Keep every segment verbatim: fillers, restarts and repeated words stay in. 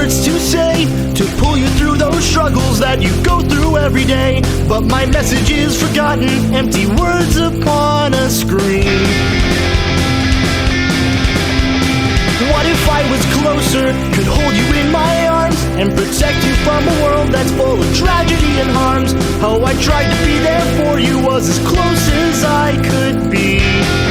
words to say to pull you through those struggles that you go through every day. But my message is forgotten, empty words upon a screen. What if I was closer, could hold you in my arms and protect you from a world that's full of tragedy and harms? How I tried to be there for you was as close as I could be.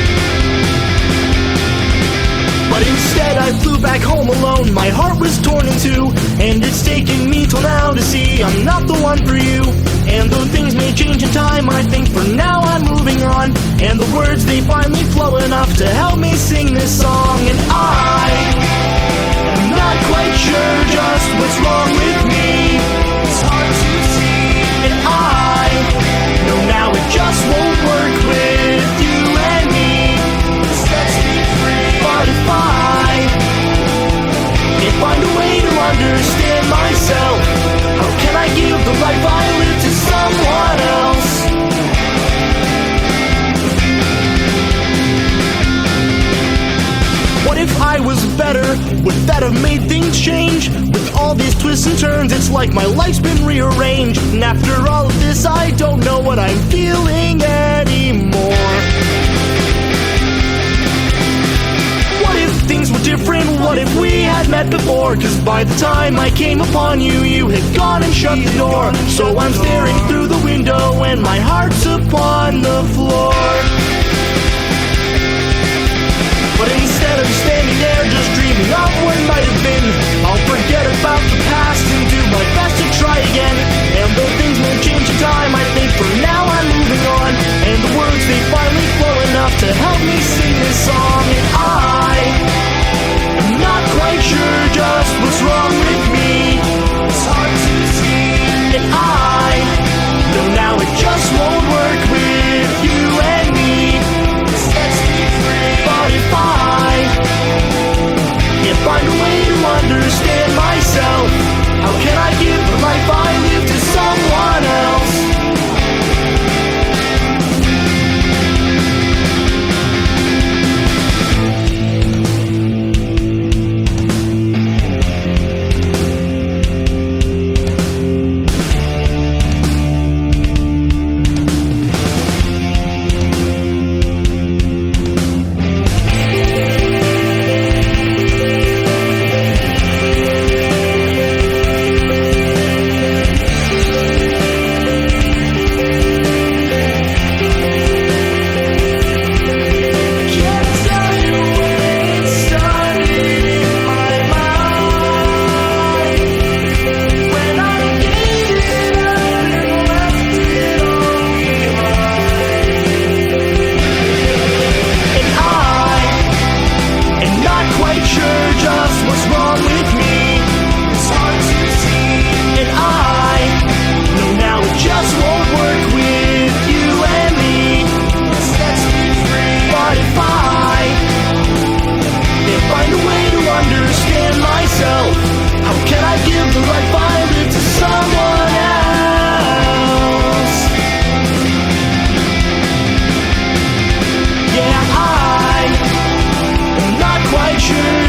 But instead I flew back home alone, my heart was torn in two, and it's taken me till now to see I'm not the one for you. And though things may change in time, I think for now I'm moving on, and the words they finally flow enough to help me sing this song. And I am not quite sure just what's wrong with me, it's hard to see. And I know now it just won't work with you and me, this sets me free. But if I can't find a way to understand myself, how can I give the life I live to someone else? What if I was better? Would that have made things change? With all these twists and turns, it's like my life's been rearranged. And after all of this, I don't know what I'm feeling anymore. What if things were different? What if we had met before? Cause by the time I came upon you, you had gone and shut the door. So I'm staring through the window and my heart's upon the floor. But instead of standing there just dreaming of what might have been, I'll forget about the past and do my best to try again. And though things won't change in time, I think for now I'm moving on, and the words they finally flow enough to help me sing this song. And I am not quite sure just what's wrong with me, it's hard to see. And I know now it just won't work with you and me, this sets me free. But if I can't find a way to understand myself, how can I give the life I live to someone else? Sure.